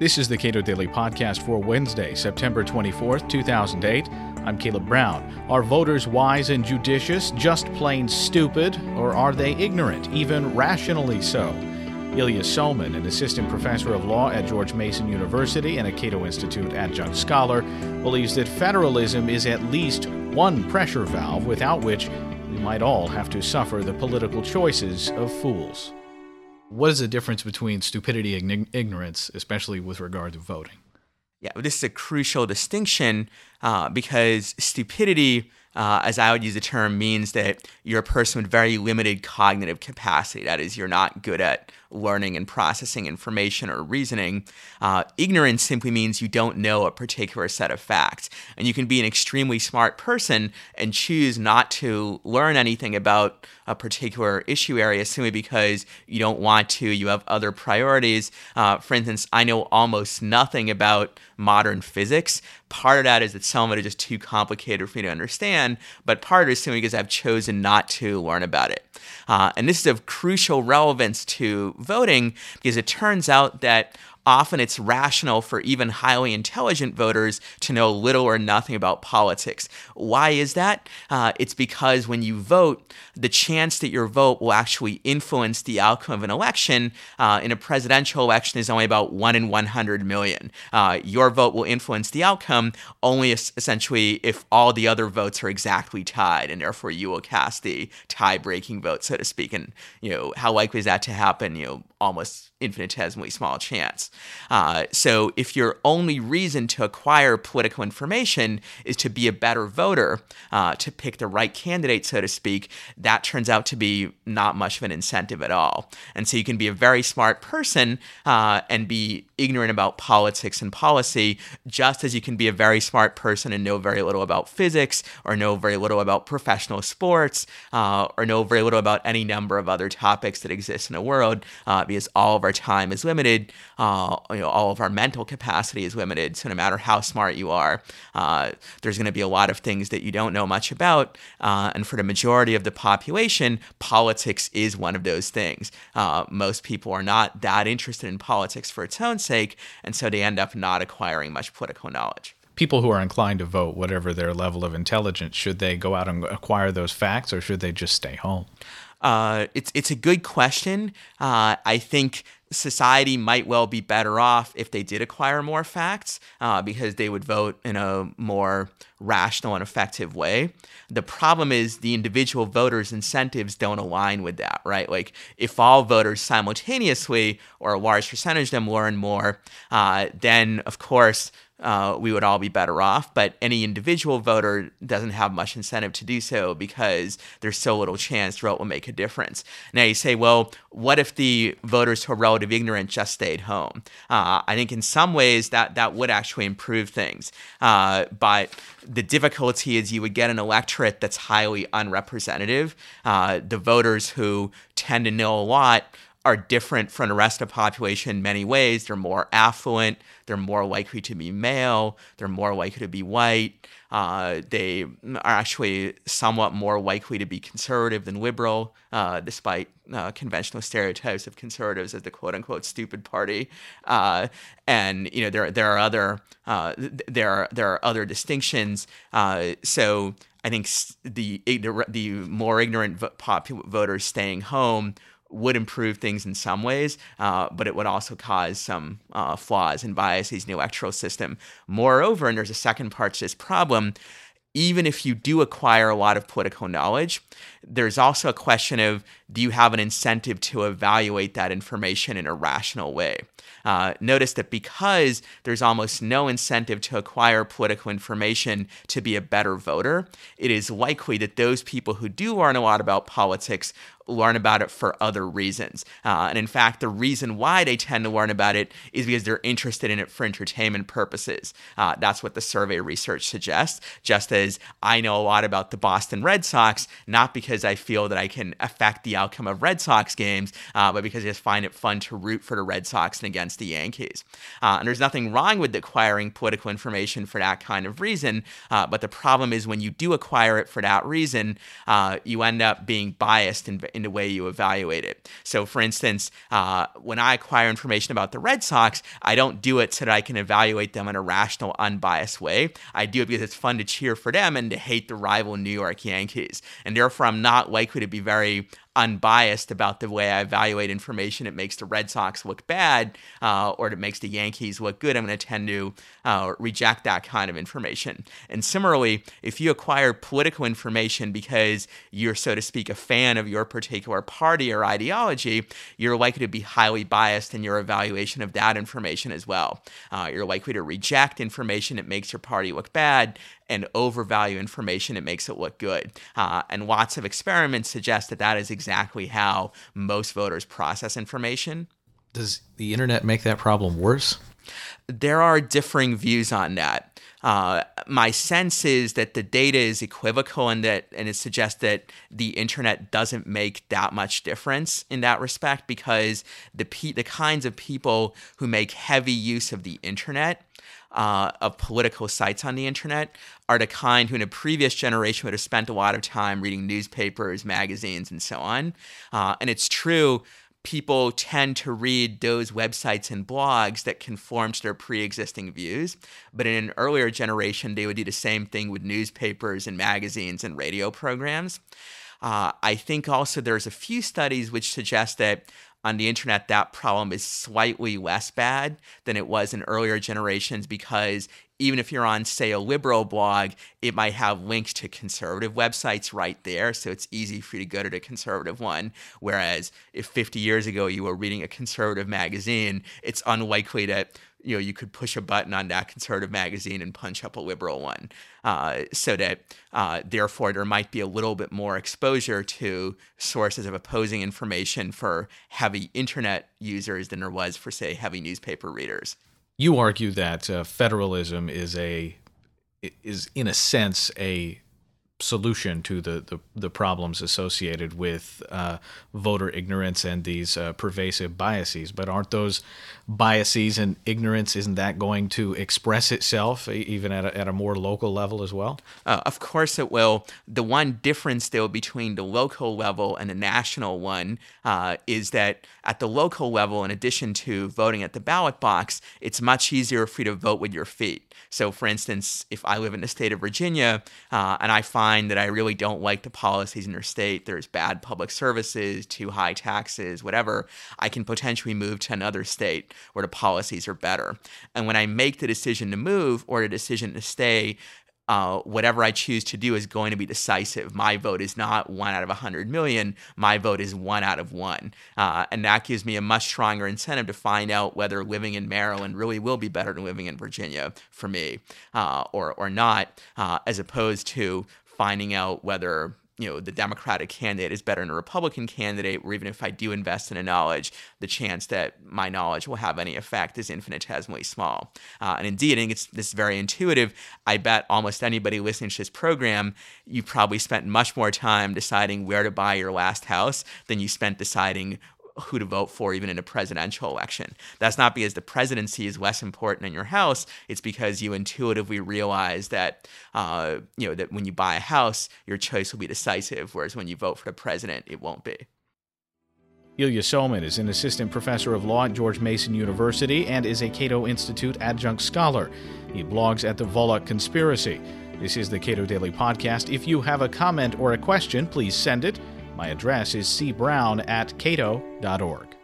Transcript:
This is the Cato Daily Podcast for Wednesday, September 24th, 2008. I'm Caleb Brown. Are voters wise and judicious, just plain stupid, or are they ignorant, even rationally so? Ilya Soman, an assistant professor of law at George Mason University and a Cato Institute adjunct scholar, believes that federalism is at least one pressure valve without which we might all have to suffer the political choices of fools. What is the difference between stupidity and ignorance, especially with regard to voting? Yeah, this is a crucial distinction because stupidity, as I would use the term, means that you're a person with very limited cognitive capacity. That is, you're not good at learning and processing information or reasoning. Ignorance simply means you don't know a particular set of facts. And you can be an extremely smart person and choose not to learn anything about a particular issue area simply because you don't want to, you have other priorities. For instance, I know almost nothing about modern physics. Part of that is that some of it is just too complicated for me to understand, but part of it is simply because I've chosen not to learn about it. And this is of crucial relevance to voting because it turns out that often it's rational for even highly intelligent voters to know little or nothing about politics. Why is that? It's because when you vote, the chance that your vote will actually influence the outcome of an election in a presidential election is only about 1 in 100 million. Your vote will influence the outcome only essentially if all the other votes are exactly tied, and therefore you will cast the tie-breaking vote, so to speak. And how likely is that to happen? Almost infinitesimally small chance. So if your only reason to acquire political information is to be a better voter, to pick the right candidate, so to speak, that turns out to be not much of an incentive at all. And so you can be a very smart person and be ignorant about politics and policy, just as you can be a very smart person and know very little about physics, or know very little about professional sports, or know very little about any number of other topics that exist in the world, because all of our time is limited, all of our mental capacity is limited. So no matter how smart you are, there's going to be a lot of things that you don't know much about. And for the majority of the population, politics is one of those things. Most people are not that interested in politics for its own sake, and so they end up not acquiring much political knowledge. People who are inclined to vote, whatever their level of intelligence, should they go out and acquire those facts, or should they just stay home? It's a good question. I think society might well be better off if they did acquire more facts because they would vote in a more rational and effective way. The problem is the individual voters' incentives don't align with that, right? Like if all voters simultaneously, or a large percentage of them, learn more, then of course we would all be better off, but any individual voter doesn't have much incentive to do so because there's so little chance the vote will make a difference. Now you say, well, what if the voters who are relatively ignorant just stayed home? I think in some ways that would actually improve things, but the difficulty is you would get an electorate that's highly unrepresentative. The voters who tend to know a lot are different from the rest of the population in many ways. They're more affluent. They're more likely to be male. They're more likely to be white. They are actually somewhat more likely to be conservative than liberal, despite conventional stereotypes of conservatives as the quote-unquote stupid party. And there are other distinctions. So I think the more ignorant voters staying home would improve things in some ways, but it would also cause some flaws and biases in the electoral system. Moreover, and there's a second part to this problem, even if you do acquire a lot of political knowledge, there's also a question of, do you have an incentive to evaluate that information in a rational way? Notice that because there's almost no incentive to acquire political information to be a better voter, it is likely that those people who do learn a lot about politics learn about it for other reasons. And in fact, the reason why they tend to learn about it is because they're interested in it for entertainment purposes. That's what the survey research suggests, just as I know a lot about the Boston Red Sox, not because I feel that I can affect the outcome of Red Sox games, but because I just find it fun to root for the Red Sox and against the Yankees. And there's nothing wrong with acquiring political information for that kind of reason, but the problem is when you do acquire it for that reason, you end up being biased in in the way you evaluate it. So, for instance, when I acquire information about the Red Sox, I don't do it so that I can evaluate them in a rational, unbiased way. I do it because it's fun to cheer for them and to hate the rival New York Yankees. And therefore, I'm not likely to be very unbiased about the way I evaluate information that makes the Red Sox look bad or that makes the Yankees look good. I'm going to tend to reject that kind of information. And similarly, if you acquire political information because you're, so to speak, a fan of your particular party or ideology, you're likely to be highly biased in your evaluation of that information as well. You're likely to reject information that makes your party look bad and overvalue information that makes it look good. And lots of experiments suggest that that is exactly how most voters process information. Does the internet make that problem worse? There are differing views on that. My sense is that the data is equivocal and it suggests that the internet doesn't make that much difference in that respect, because the kinds of people who make heavy use of the internet, of political sites on the internet, are the kind who in a previous generation would have spent a lot of time reading newspapers, magazines, and so on. And it's true, people tend to read those websites and blogs that conform to their pre-existing views. But in an earlier generation, they would do the same thing with newspapers and magazines and radio programs. I think also there's a few studies which suggest that on the internet, that problem is slightly less bad than it was in earlier generations, because even if you're on, say, a liberal blog, it might have links to conservative websites right there, so it's easy for you to go to the conservative one. Whereas if 50 years ago you were reading a conservative magazine, it's unlikely that you could push a button on that conservative magazine and punch up a liberal one. So that therefore there might be a little bit more exposure to sources of opposing information for heavy internet users than there was for, say, heavy newspaper readers. You argue that federalism is in a sense a solution to the problems associated with voter ignorance and these pervasive biases. But aren't those biases and ignorance, isn't that going to express itself even at a more local level as well? Of course it will. The one difference, though, between the local level and the national one is that at the local level, in addition to voting at the ballot box, it's much easier for you to vote with your feet. So, for instance, if I live in the state of Virginia and I find that I really don't like the policies in their state, there's bad public services, too high taxes, whatever, I can potentially move to another state where the policies are better. And when I make the decision to move or the decision to stay, whatever I choose to do is going to be decisive. My vote is not 1 out of 100 million. My vote is 1 out of 1. And that gives me a much stronger incentive to find out whether living in Maryland really will be better than living in Virginia for me or not, as opposed to finding out whether the Democratic candidate is better than a Republican candidate, or even if I do invest in a knowledge, the chance that my knowledge will have any effect is infinitesimally small. And indeed, I think this is very intuitive. I bet almost anybody listening to this program, you probably spent much more time deciding where to buy your last house than you spent deciding who to vote for, even in a presidential election. That's not because the presidency is less important than your house. It's because you intuitively realize that, that when you buy a house, your choice will be decisive, whereas when you vote for the president, it won't be. Ilya Somin is an assistant professor of law at George Mason University and is a Cato Institute adjunct scholar. He blogs at the Volokh Conspiracy. This is the Cato Daily Podcast. If you have a comment or a question, please send it. My address is cbrown@cato.org.